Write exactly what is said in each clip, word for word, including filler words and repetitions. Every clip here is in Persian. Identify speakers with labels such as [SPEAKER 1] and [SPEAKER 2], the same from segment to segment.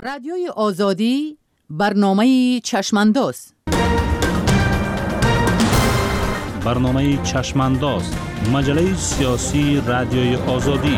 [SPEAKER 1] رادیوی آزادی برنامه چشمانداز.
[SPEAKER 2] برنامه چشمانداز، مجله سیاسی رادیوی آزادی.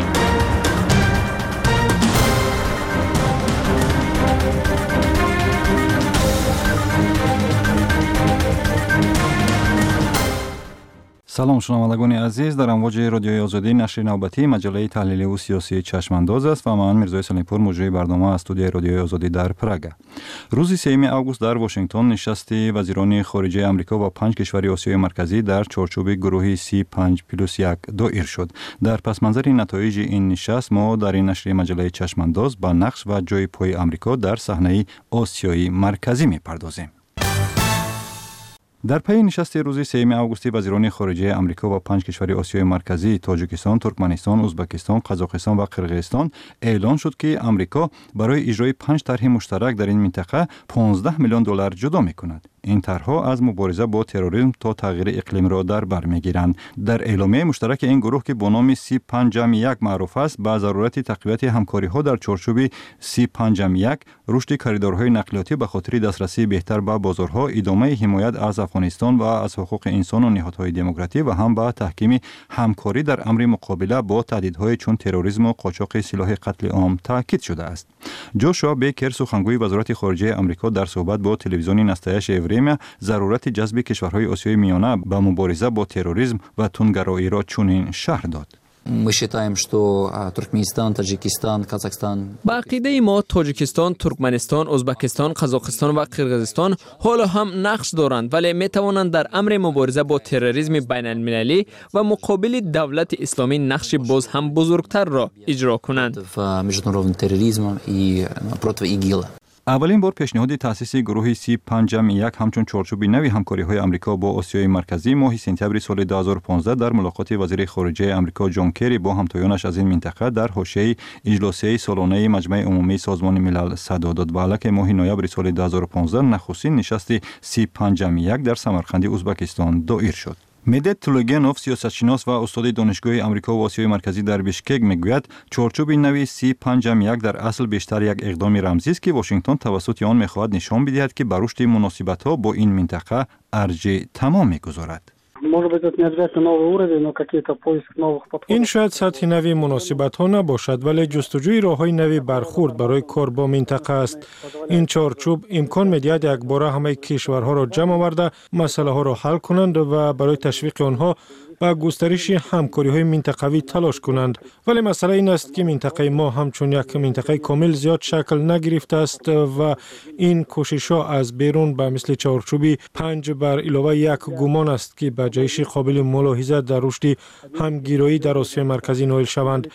[SPEAKER 3] سلام شنوندگان عزیز، در امواج رادیوی آزادی نشر نوبتی مجله تحلیلی و سیاسی چشمانداز است و من میرزای سلیمپور مجری برنامه از استودیوی رادیوی آزادی در پراگ. روز سوم آگوست در واشنگتن نشست وزیران خارجه آمریکا و پنج کشور آسیای مرکزی در چارچوب گروه سی پنج پلاس یک دایر شد. در پس منظر نتایج این نشست ما در این نشر مجله چشمانداز با نقش و جای پای آمریکا در صحنه آسیای مرکزی میپردازیم. در پی نشست روز سوم آگوست وزیران خارجه آمریکا و پنج کشور آسیای مرکزی تاجیکستان، ترکمنستان، ازبکستان، قزاقستان و قرقیزستان اعلان شد که آمریکا برای اجرای پنج طرح مشترک در این منطقه پانزده میلیون دلار جدا می‌کند. این طرح‌ها از مبارزه با تروریسم تا تغییر اقلیم را در بر می‌گیرند. در اعلامیه مشترک این گروه که با نام سی پنج جمع یک معروف است، با ضرورت تقویت همکاری‌ها در چارچوب سی پنج جمع یک، رشد کریدورهای نقلیاتی به خاطر دسترسی بهتر به بازارها، ادامه حمایت از افغانستان و از حقوق انسان و نهادهای دموکراتیک و هم با تحکیم همکاری در امر مقابله با تهدیدهای چون تروریسم و قاچاق سلاح قتل عام تاکید شده است. جوشوا بیکر سخنگوی وزارت خارجه آمریکا در صحبت با تلویزیون نستایش اوریما ضرورت جذب کشورهای آسیای میانه به مبارزه با تروریسم و تندگرایی را چنین شرح داد.
[SPEAKER 4] Мы считаем, что Туркменистан, Таджикистан, Казахстан.
[SPEAKER 5] با عقیده ما تاجیکستان، ترکمنستان، ازبکستان، قزاقستان و قرقیزستان حالا هم نقش دارند، ولی می توانند در امر مبارزه با تروریسم بین المللی و مقابل دولت اسلامی نقش باز هم بزرگتر را اجرا کنند.
[SPEAKER 4] Международный терроризм и против ИГИЛа.
[SPEAKER 3] اولین بار پیشنهاد تأسیس گروه سی پنج جمع یک همچون چارچوب نوی همکاری‌های آمریکا با آسیای مرکزی ماه سپتامبر سال دو هزار و پانزده در ملاقات وزیر خارجه آمریکا جان کری با همتایانش از این منطقه در حاشیه اجلاس سالانه مجمع عمومی سازمان ملل صدا داد. و علاوه ماه نوامبر سال دو هزار و پانزده نخستین نشست سی پنج جمع یک در سمرقند ازبکستان دایر شد. مدت تولوگنوف سیاستشناس و استاد دانشگاه آمریکا و آسیای مرکزی در بیشکک میگوید چارچوب نوی سی پنج جمع یک در اصل بیشتر یک اقدام رمزی است که واشنگتن توسط آن میخواهد نشان بدهد که بر رشد مناسبت‌ها با این منطقه ارجح تمام میگذارد.
[SPEAKER 6] این شاید سطح نوی مناسبت ها نباشد، ولی جستجوی راه های نوی برخورد برای کار با منطقه است. این چارچوب امکان می‌دهد یک باره همه کشورها را جمع آورده مسئله ها را حل کنند و برای تشویق آنها با گسترش همکاری های منطقوی تلاش کنند. ولی مسئله این است که منطقه ما همچون یک منطقه کامل زیاد شکل نگرفته است و این کوشش ها از بیرون به مثل چارچوبی پنج بر علاوه یک گمان است که به جایش قابل ملاحظه در رشد همگیرایی در آسیای مرکزی نائل شوند.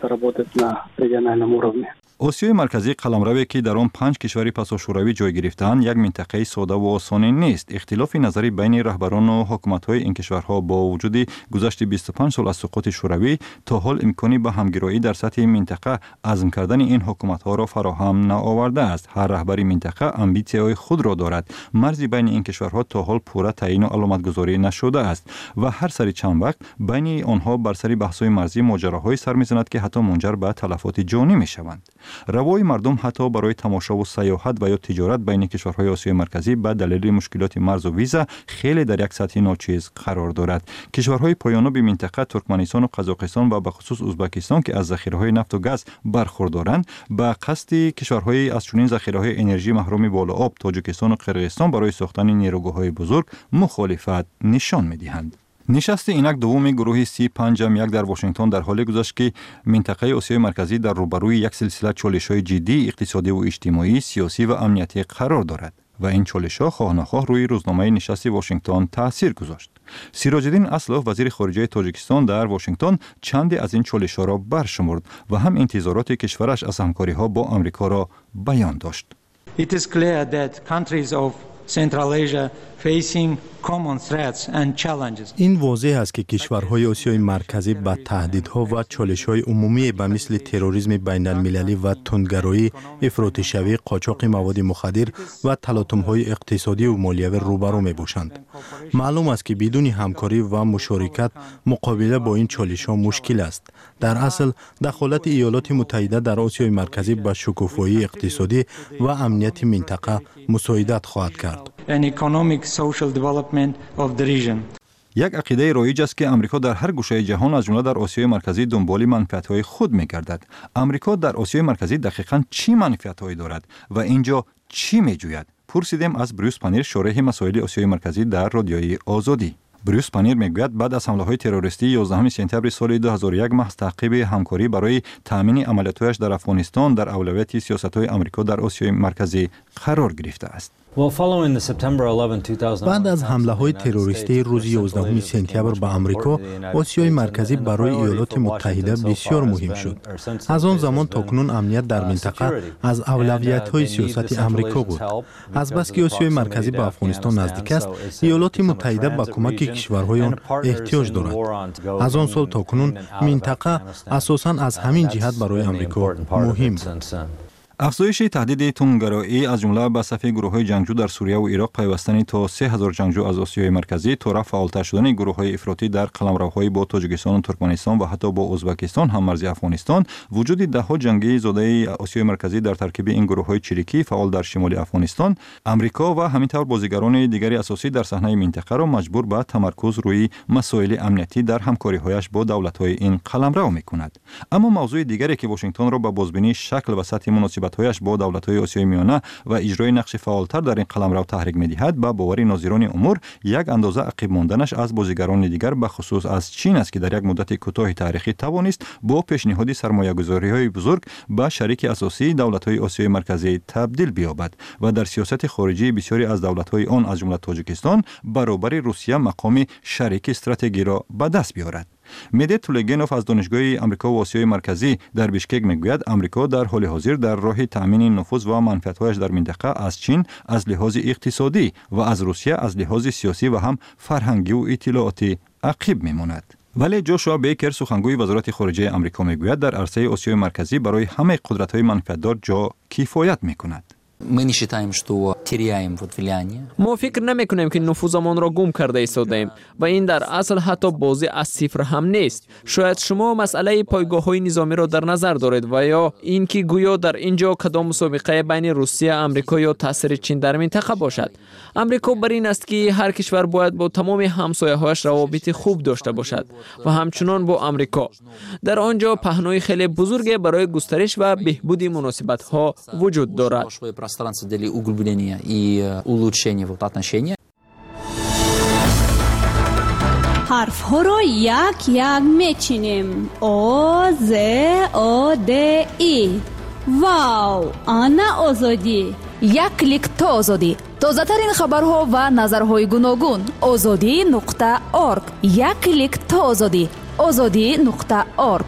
[SPEAKER 3] آسیای مرکزی قلمروی که در آن پنج کشور پساشوروی جای گرفتند یک منطقه ساده و آسان نیست. اختلاف نظری بین رهبران و حکومت‌های این کشورها با وجود گذشت بیست و پنج سال از سقوط شوروی تا حال امکانی به همگرایی در سطح منطقه عزم کردن این حکومت‌ها را فراهم نآورده است. هر رهبر منطقه امبیسی‌های خود را دارد. مرزی بین این کشورها تا حال پوره تعیین و علامتگذاری نشده است و هر سری چند وقت بین آنها بر سر بحث‌های مرزی ماجراهایی سر می‌زند که حتی منجر به تلفات جانی می‌شوند. روای مردم حتی برای تماشا و سیاحت و یا تجارت بین کشورهای آسیای مرکزی به دلیل مشکلات مرز و ویزا خیلی در یک سطح ناچیز قرار دارد. کشورهای پایانو به منطقه ترکمنستان و قزاقستان و به خصوص ازبکستان که از ذخیره‌های نفت و گاز برخوردارند به قصد کشورهای از چنین ذخیره‌های انرژی محروم بالا آب تاجیکستان و قرقیزستان برای ساختن نیروگاه‌های بزرگ مخالفت نشان می‌دهند. نشست اینک دوم گروه سی پنج جمع یک در واشنگتن در حالی گذشت که منطقه آسیای مرکزی در روبروی یک سلسله چالش‌های جدی اقتصادی و اجتماعی، سیاسی و امنیتی قرار دارد و این چالش‌ها خواه نخواه روی روزنامه نشست واشنگتن تاثیر گذاشت. سیراج‌الدین اسلوف وزیر خارجه تاجیکستان در واشنگتن چند از این چالش‌ها را برشمرد و هم انتظارات کشورش از همکاری‌ها با آمریکا را بیان داشت.
[SPEAKER 7] It is clear that countries of Central Asia این واضح است که کشورهای آسیای مرکزی با تهدیدها و چالش‌های عمومی به مثل تروریسم بین‌المللی و تندگرایی، افراطی شوی، قاچاق مواد مخدر و تلاطم‌های اقتصادی و مالیوی روبرو می‌باشند. معلوم است که بدون همکاری و مشارکت مقابله با این چالش‌ها مشکل است. در اصل دخالت ایالات متحده در آسیای مرکزی به شکوفایی اقتصادی و امنیت منطقه مساعدت خواهد کرد.
[SPEAKER 3] یک عقیده رایج است که آمریکا در هر گوشه جهان از جمله در آسیای مرکزی دنبال منفعت‌های خود می‌گردد. آمریکا در آسیای مرکزی دقیقاً چی منفعت‌هایی دارد و اینجا چی می‌جوید؟ پرسیدیم از بروس پنیر، شارح مسائل آسیای مرکزی در رادیوی آزادی. بروس پنیر میگوید بعد از حمله های تروریستی یازدهم سپتامبر سال دو هزار و یک محض تعقیب همکاری برای تامین عملیاتش در افغانستان در اولویت سیاست‌های آمریکا در آسیای مرکزی قرار گرفته است.
[SPEAKER 7] بعد از حمله های تروریستی روز یازدهم سپتامبر به آمریکا، آسیای مرکزی برای ایالات متحده بسیار مهم شد. از آن زمان تا کنون امنیت در منطقه از اولویت های سیاست آمریکا بود. از بس که آسیای مرکزی به افغانستان نزدیک است، ایالات متحده به کمک کشورهای آن احتیاج دارد. از آن سال تا کنون منطقه اساساً از همین جهت برای آمریکا مهم بود.
[SPEAKER 3] افزایش تهدید تندگرایی از جمله به صف گروه‌های جنگجو در سوریه و عراق، پیوستن تا سه هزار جنگجو از آسیای مرکزی، طرف فعالتر شدن گروه‌های افراطی در قلمروهای با تاجیکستان و ترکمنستان و حتی با ازبکستان هم مرزی افغانستان، وجود ده‌ها جنگی زاده آسیای مرکزی در ترکیب این گروه‌های چریکی فعال در شمال افغانستان، آمریکا و همینطور بازیگران دیگری اساسی در صحنه منطقه را مجبور به تمرکز روی مسائل امنیتی در همکاری‌هایش با دولت‌های این قلمرو می‌کند. اما موضوع دیگری که واشنگتن را به بازبینی شکل و سطح مناسبت هایش با دولت‌های آسیای میانه و اجرای نقش فعالتر در این قلمرو تحریک می‌دهد، با باور ناظران امور یک اندازه عقب ماندنش از بازیگران دیگر به خصوص از چین است که در یک مدت کوتاه تاریخی توانست با پیشنهاد سرمایه‌گذاری‌های بزرگ به شریک اساسی دولت‌های آسیای مرکزی تبدیل بیابد و در سیاست خارجی بسیاری از دولت‌های آن از جمله تاجیکستان برابر روسیه مقام شریک استراتژی را به دست بیاورد. میده تولگینوف از دانشگاه آمریکا و آسیای مرکزی در بیشکک میگوید آمریکا در حال حاضر در راه تامین نفوذ و منفعت‌هایش در منطقه از چین از لحاظ اقتصادی و از روسیه از لحاظ سیاسی و هم فرهنگی و اطلاعاتی عقب میماند. ولی جوشوا بیکر، سخنگوی وزارت خارجه آمریکا، میگوید در عرصه آسیای مرکزی برای همه قدرت‌های منفعت‌دار جا کفایت میکند.
[SPEAKER 5] ما فکر نمی کنیم که نفوذمان را گم کرده ایستاده ایم و این در اصل حتی بازی از صفر هم نیست. شاید شما مسئله پایگاه های نظامی را در نظر دارید و یا این که گویا در اینجا کدام مسابقه بین روسیه، آمریکا یا تاثیر چین در منطقه باشد. آمریکا بر این است که هر کشور باید با تمام همسایه‌هایش روابط خوب داشته باشد و همچنان با آمریکا. در آنجا پهنای خیلی بزرگی برای گسترش و بهبود مناسبت‌ها وجود دارد.
[SPEAKER 4] пространство для углубления и улучшения вот отношений.
[SPEAKER 8] حرف‌ها را یک یک میچینیم. آ ز آ د ای. واو، آنا آزادی.
[SPEAKER 1] یک کلیک تا آزادی. تازه ترین خبرها و نظرهای گوناگون. آزادی نقطه اورگ. یک کلیک تا آزادی. آزادی نقطه اورگ.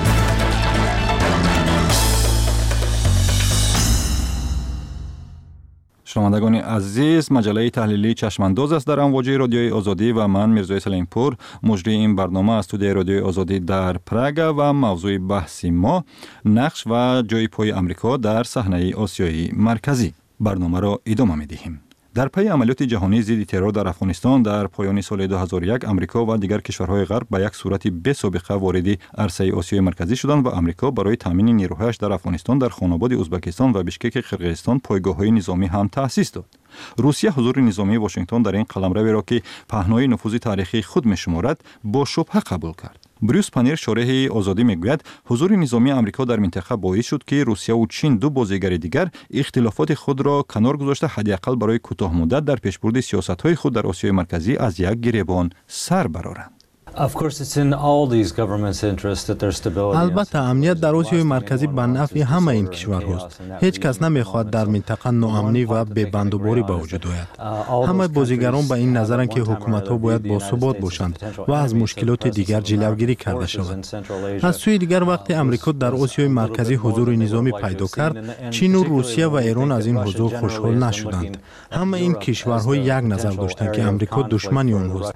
[SPEAKER 3] شنوندگان عزیز، مجله تحلیلی چشمانداز است در امواج رادیوی آزادی و من میرزا سلیمپور مجری این برنامه از استودیوی رادیوی آزادی در پراگ و موضوع بحثی ما نقش و جای پای آمریکا در صحنه آسیای مرکزی. برنامه را ادامه می‌دهیم. در پی عملیات جهانی ضد ترور در افغانستان در پایان سال دو هزار و یک، آمریکا و دیگر کشورهای غرب به یک صورت بی سابقه وارد عرصه آسیای مرکزی شدند و آمریکا برای تامین نیروهایش در افغانستان در خاناباد ازبکستان و بیشکک قرقیزستان پایگاه‌های نظامی هم تأسیس داد. روسیه حضور نظامی واشنگتن در این قلمرو را که پهنای نفوذ تاریخی خود می‌شمارد با شبهه قبول کرد. بروس پنیر، شارح آزادی، میگوید حضور نظامی آمریکا در منطقه باعث شد که روسیه و چین، دو بازیگر دیگر، اختلافات خود را کنار گذاشته حداقل برای کوتاه مدت در پیشبرد سیاست‌های خود در آسیای مرکزی از یک گریبان سر برآورند.
[SPEAKER 7] البته امنیت در آسیای مرکزی به نفع همه این کشورهاست. هیچ کس نمیخواد در منطقه ناامنی و بی‌بندوباری به وجود آید. همه بازیگران به این نظرند که حکومت‌ها باید باثبات باشند و از مشکلات دیگر جلوگیری کرده شود. از سوی دیگر وقتی امریکا در آسیای مرکزی حضور نظامی پیدا کرد، چین و روسیه و ایران از این حضور خوشحال نشدند. همه این کشورها یک نظر داشتند که امریکا دشمن آنهاست.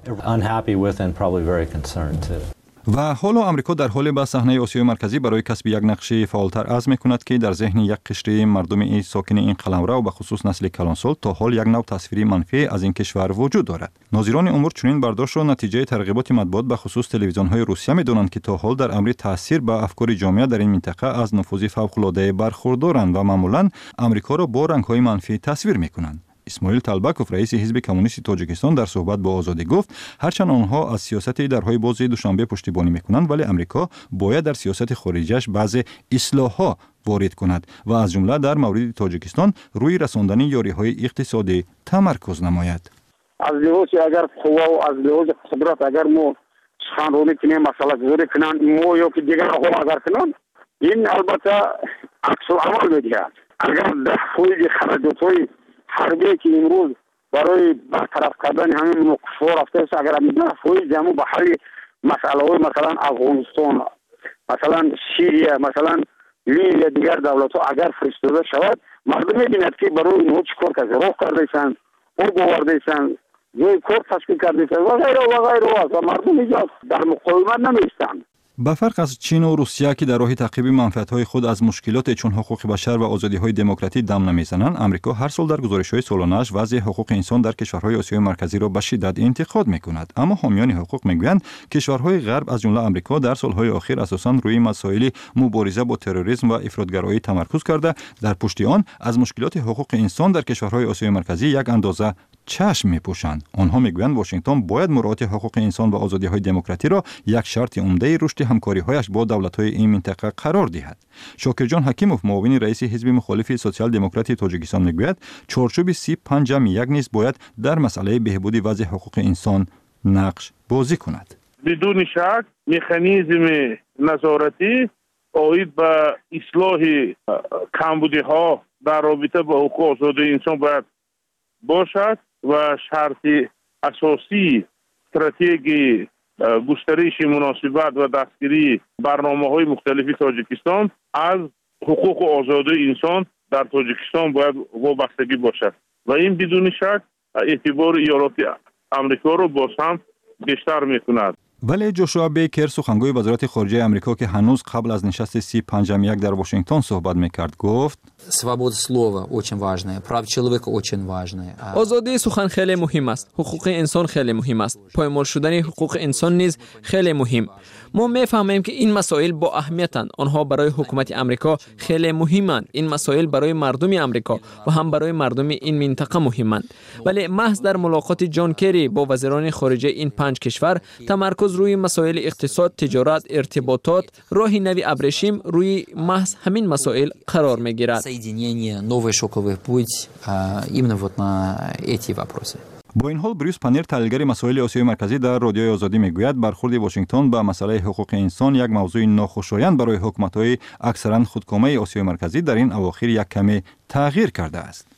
[SPEAKER 3] و حالا آمریکا در حال به صحنه آسیای مرکزی برای کسب یک نقش فعالتر عزم می‌کند که در ذهن یک قشر مردم ساکن این قلمرو و به خصوص نسل کلانسال تا حال یک نوع تصویری منفی از این کشور وجود دارد. ناظران امور چنین برداشت را نتیجه ترغیبات مطبوعات به خصوص تلویزیون‌های روسیه می‌دانند که تا حال در امر تاثیر به افکار جامعه در این منطقه از نفوذ فوق‌العاده برخوردارند و معمولاً آمریکا را با رنگ‌های منفی تصویر می‌کنند. اسماعیل طلبکوف رئیس حزب کمونیست تاجیکستان در صحبت با آزادی گفت هرچند آنها از سیاست درهای باز دوشنبه پشتیبانی میکنند ولی امریکا باید در سیاست خارجیش بعض اصلاحات وارد کند و از جمله در مورد تاجیکستان روی رساندن یاریهای اقتصادی تمرکز نماید.
[SPEAKER 9] از لحاظ اگر قوا و از لحاظ قدرت اگر ما سخنرانی کنیم مسئله گذاری کنند ما یا که دیگر ها اگر کنند این البته عکس العمل میدهد. اگر در فوج خرجات‌های حربی که امروز برای برطرف کردن همین نقص رفته است اگر امروز فوج جمع به حل مسئله های مثلا افغانستان مثلا سوریه مثلا لیبیا دیگر دولت ها اگر فرستاده شود مردم می‌بیند که برای اینها چیکار کرده راه کرده‌اند او گوارده‌اند جای کار تشکیل کرده‌اند و غیره و غیره و مردم اینجا در مقاومت نمی‌ایستند.
[SPEAKER 3] به فرق از چین و روسیه که در راه تعقیب منفعت‌های خود از مشکلات چون حقوق بشر و آزادی‌های دموکراتیک دم نمی‌زنند، آمریکا هر سال در گزارش‌های سالانه‌اش وضع حقوق انسان در کشورهای آسیای مرکزی را به شدت انتقاد می‌کند. اما حامیان حقوق می‌گویند کشورهای غرب از جمله آمریکا در سال‌های اخیر اساساً روی مسائل مبارزه با تروریسم و افراطگرایی تمرکز کرده، در پشت آن از مشکلات حقوق انسان در کشورهای آسیای مرکزی یک اندازه چشم می‌پوشند. آنها می‌گویند واشنگتن باید مراعات حقوق انسان و آزادی‌های دموکراتیک را یک شرط عمده رشد همکاری‌هایش با دولت‌های این منطقه قرار دهد. شاکرجان حکیموف معاون رئیس حزب مخالف سوسیال دموکراتی تاجیکستان می‌گوید چارچوب سی پنج یک نیز باید در مسئله بهبود وضع حقوق انسان نقش بازی کند.
[SPEAKER 10] بدون شک مکانیزم نظارتی آید به اصلاح کمبودی‌ها در رابطه با حقوق آزادی انسان باید باشد و شرط اساسی استراتژی گسترش مناسبت و دستگیری برنامه‌های مختلفی تاجیکستان از حقوق و آزادی انسان در تاجیکستان باید وابستگی باشد و این بدون شک اعتبار ایالات آمریکا را باز هم بیشتر می‌کند.
[SPEAKER 3] ولی جوشوا بیکر سخنگوی وزارت خارجه آمریکا که هنوز قبل از نشست سی پنج یک در واشنگتن صحبت می‌کرد گفت
[SPEAKER 4] свобода слова очень важная, права человека очень важная.
[SPEAKER 5] آزادی سخن خیلی مهم است. حقوق انسان خیلی مهم است. پایمال شدن حقوق انسان نیز خیلی مهم. ما می‌فهمیم که این مسائل با اهمیتند. آنها برای حکومت آمریکا خیلی مهمند. این مسائل برای مردم آمریکا و هم برای مردم این منطقه مهمند. ولی محض در ملاقات جان کری با وزیران خارجه این پنج کشور تمرکز روی مسائل اقتصاد، تجارت، ارتباطات، راه نوی ابریشم روی محض همین مسائل قرار می‌گیرد.
[SPEAKER 4] Соединение, новый шоковый путь именно вот на эти вопросы.
[SPEAKER 3] با این حال بریوس پنیر تحلیلگر مسائل آسیای مرکزی در رادیوی آزادی میگوید برخورد واشنگتن به مسئله حقوق انسان یک موضوع ناخوشایند برای حکومت‌های اکثرا خودکامه آسیای مرکزی در این اواخر یک کمی تغییر کرده است.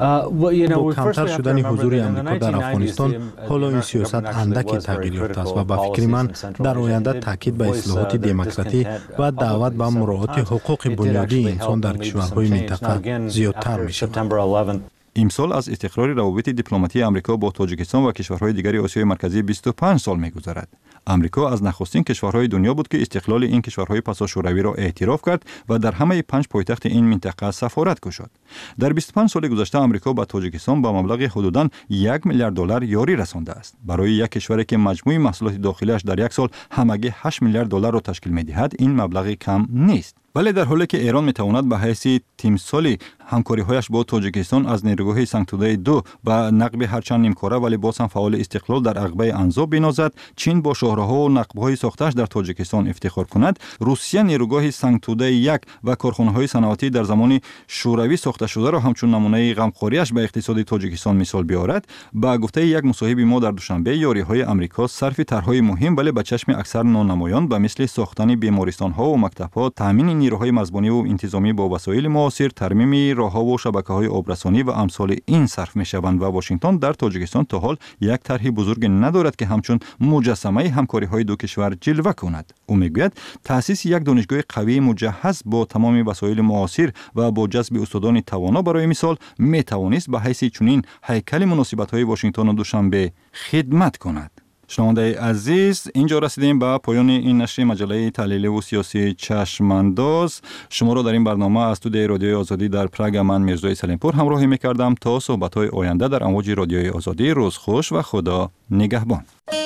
[SPEAKER 7] با کمتر شدن حضور امریکا در افغانستان حالا این سیاست اندکی تغییر یافته است و به فکر من در آینده تاکید به اصلاحات دموکراتی و دعوت به مراعات حقوق بنیادی انسان در کشورهای منطقه زیادتر می‌شود.
[SPEAKER 3] امسال از استقرار روابط دیپلماتی آمریکا با تاجیکستان و کشورهای دیگر آسیای مرکزی بیست و پنج سال می‌گذرد. آمریکا از نخستین کشورهای دنیا بود که استقلال این کشورهای پسا شوروی را اعتراف کرد و در همه پنج پایتخت این منطقه سفارت گشاد. در بیست و پنج سال گذشته آمریکا با تاجیکستان با مبلغ حدوداً یک میلیارد دلار یاری رسانده است. برای یک کشوری که مجموع محصولات داخلیش در یک سال همگی هشت میلیارد دلار را تشکیل می‌دهد، این مبلغ کم نیست. ولی در حالی که ایران میتواند به حیث تیمسالی همکاری‌هایش با تاجیکستان از نیروگاه سنگتوده دو و نقب هرچند نیمکاره ولی باز هم فعال استقلال در عقبه انزا بنازد، چین با شاهراه راهروها و نقب‌های ساختش در تاجیکستان افتخار کند، روسیه نیروگاه سنگتوده یک و کارخانه‌های صنعتی در زمان شوروی ساخته شده را همچون نمونه غمخوریش به اقتصاد تاجیکستان مثال بیاورد. با گفته یک مصاحب ما در دوشنبه، یاری‌های آمریکا صرف طرح‌های مهم ولی به چشم اکثر نانمایان به مثل ساختن بیمارستان‌ها و مکتب‌ها، تامین نیروهای مرزبانی و انتظامی با وسایل معاصر، ترمیم راه‌ها و شبکه‌های آبرسانی و امثال این صرف می‌شوند و واشنگتن در تاجیکستان تا حال یک طرح بزرگ ندارد که همچون مجسمه همکاری‌های دو کشور جلوه کند. او میگوید تأسیس یک دانشگاه قوی مجهز با تمام وسایل معاصر و با جذب استادان توانا برای مثال می‌توانست به حیث چنین هیکل مناسبت‌های واشنگتن و دوشنبه خدمت کند. شنونده عزیز، اینجا رسیدیم به پایان این نشر مجله تحلیلی و سیاسی چشمانداز. شما را در این برنامه از استودیوی رادیوی آزادی در پراگ من میرزای سلیمپور همراهی می‌کردم. تا صحبت‌های آینده در امواج رادیوی آزادی، روز خوش و خدا نگهبان.